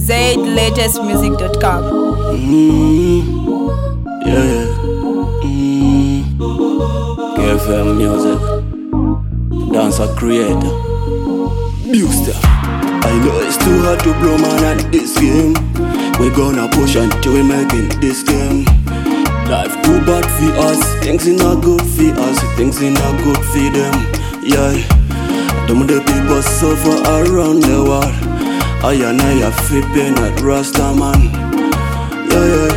ZLatestmusic.com. Yeah. KFM music. Dancer creator. Booster. I know it's too hard to blow man at this game. We're gonna push until we make it this game. Life too bad for us. Things in not good for us. Things in not good for them. Yeah. Them the people suffer around the world. I and I have fit pain at Rasta man. Yeah.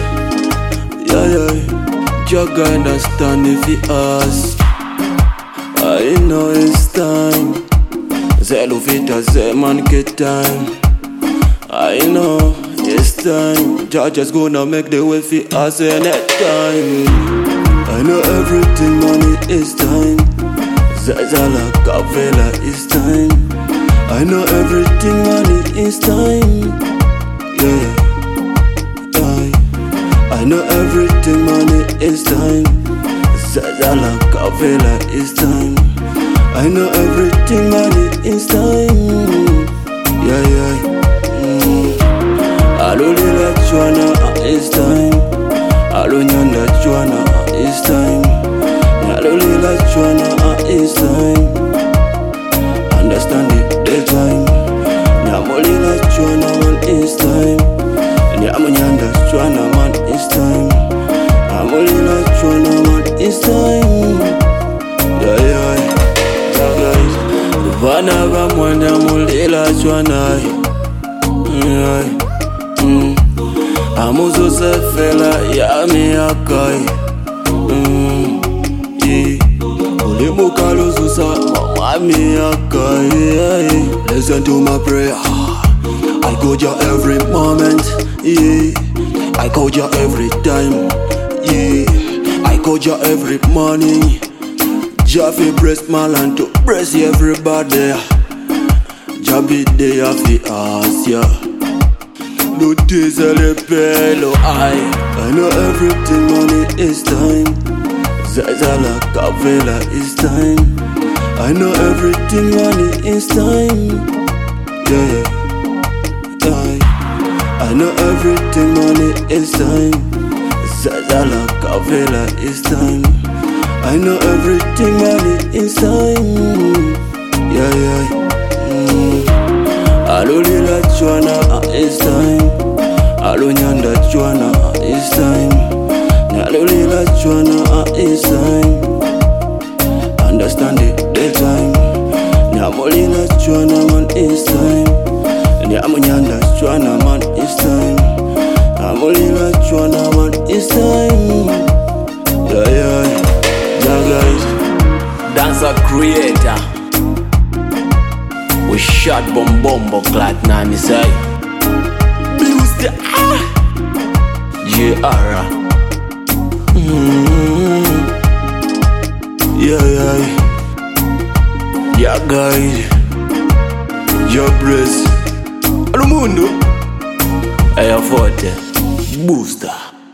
Your guidance standing for us. I know it's time. Zelu vita ze man get time. I know it's time. Judges gonna make the way for us anytime. I know everything money is time. Zazala Kavela is time. I know everything money is time. Yeah. I know everything money is time. Zazala Kavela is time. I know everything money is time. Yeah. Alulila chwana is time. Alunyanda chwana is time. Alulila chwana is time. Understand it, the time. Nyamulila chwana man is time. Nyamunyanda chwana man is time. Amulila chwana man is time. Yeah. Vana vamwanda mulila chwana. Amuzo sefela yami akai. Ulimuka luzusa mami akai. Listen to my prayer. I go ya every moment. Yeah. I go ya every time. Yeah. I go ya every morning. Jaffe breast malan to breast everybody. Jabby day of the ass, yeah. No diesel pelo I know everything money is time. Zazala Kavela is time. I know everything money is time. Yeah. I know everything money is time. Zazala Kavela is time. I know everything money is time. Yeah. Alulila chwana is time. Alunyanda chwana is time. Alulila chwana is time. Understand it, the time. Nyamulila chwana man is time. Nyamunyanda chwana man is time. Amulila chwana man is time. Yeah. Guys, dancer creator. We shot bombo clat nani say. Blues the J.R. Yeah guys. Your breast. Al mundo. Air forte. Booster.